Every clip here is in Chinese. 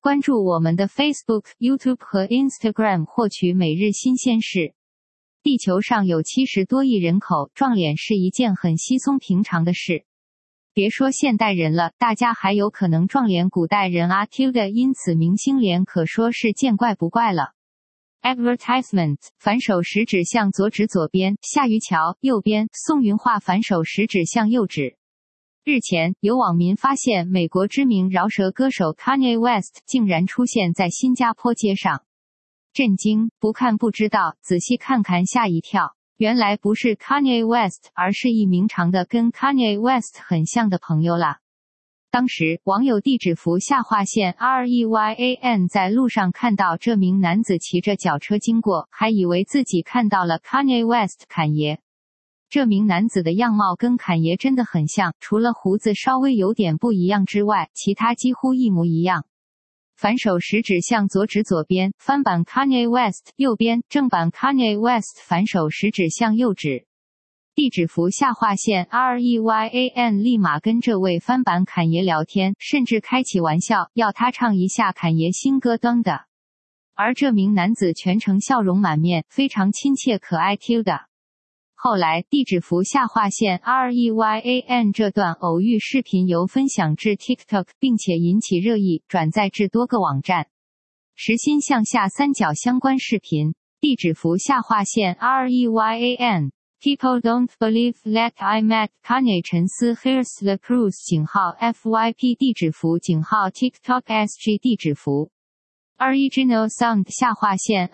关注我们的 Facebook、YouTube 和 Instagram 获取每日新鲜事。地球上有70多亿人口，撞脸是一件很稀松平常的事。别说现代人了，大家还有可能撞脸古代人啊 tilde， 因此明星脸可说是见怪不怪了。Advertisement 反手食指向左指左边，夏于桥右边，宋云画反手食指向右指。日前，有网民发现美国知名饶舌歌手 Kanye West 竟然出现在新加坡街上，震惊，不看不知道，仔细看看吓一跳。原来不是 Kanye West， 而是一名长得跟 Kanye West 很像的朋友啦。当时，网友地指符下划线 REYAN 在路上看到这名男子骑着脚车经过，还以为自己看到了 Kanye West 侃爷。这名男子的样貌跟侃爷真的很像，除了胡子稍微有点不一样之外，其他几乎一模一样。反手食指向左指左边，翻版 Kanye West 右边，正版 Kanye West 反手食指向右指。地指符下划线 REYAN 立马跟这位翻版侃爷聊天，甚至开起玩笑，要他唱一下侃爷新歌灯的。而这名男子全程笑容满面，非常亲切可爱 tilde。后来，地指符下划线 REYAN 这段偶遇视频由分享至 TikTok， 并且引起热议，转载至多个网站。实心向下三角相关视频，地指符下划线 REYAN。People don't believe that I met Kanye 沉思 Here's the proof 井号 FYP 地指符井号 TikTok SG 地指符。Original Sound 下划线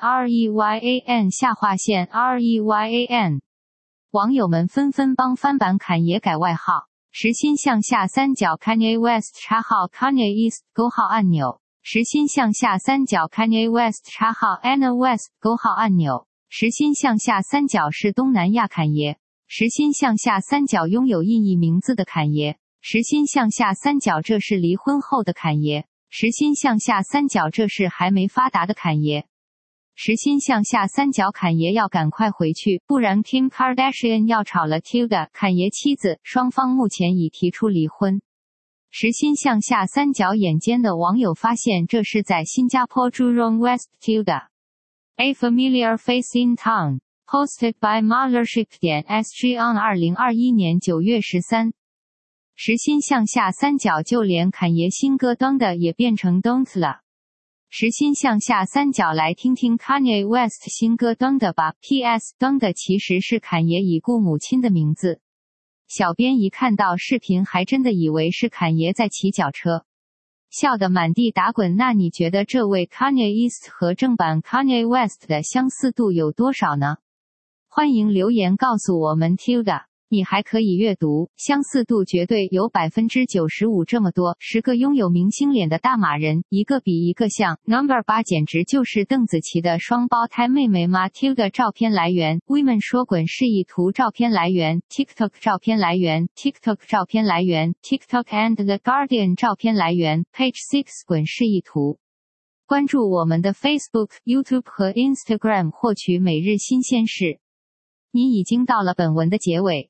REYAN 下划线 REYAN。网友们纷纷帮翻版侃爷改外号，实心向下三角 Kanye West 插号 Kanye East 勾号按钮，实心向下三角 Kanye West 插号 Anna West 勾号按钮，实心向下三角是东南亚侃爷，实心向下三角拥有印裔名字的侃爷，实心向下三角这是离婚后的侃爷，实心向下三角这是还没发达的侃爷。实心向下三角侃爷要赶快回去，不然 Kim Kardashian 要炒了 tilde 侃爷妻子，双方目前已提出离婚。实心向下三角眼尖的网友发现这是在新加坡 Jurong West tilde A familiar face in town Posted by Mothership.SG on 2021年9月13。实心向下三角就连侃爷新歌灯的也变成 don't 了。实心向下三角来听听 Kanye West 新歌灯的吧。PS 灯的其实是侃爷已故母亲的名字。小编一看到视频还真的以为是侃爷在骑脚车，笑得满地打滚。那你觉得这位 Kanye East 和正版 Kanye West 的相似度有多少呢？欢迎留言告诉我们 tilde。你还可以阅读，相似度绝对有 95% 这么多，10个拥有明星脸的大马人，一个比一个像。No.8 简直就是邓紫棋的双胞胎妹妹吗 tilde 照片来源 Women 说滚示意图照片来源 TikTok 照片来源 TikTok 照片来源 TikTok and the Guardian 照片来源 Page 6滚示意图。关注我们的 Facebook、YouTube 和 Instagram 获取每日新鲜事。你已经到了本文的结尾。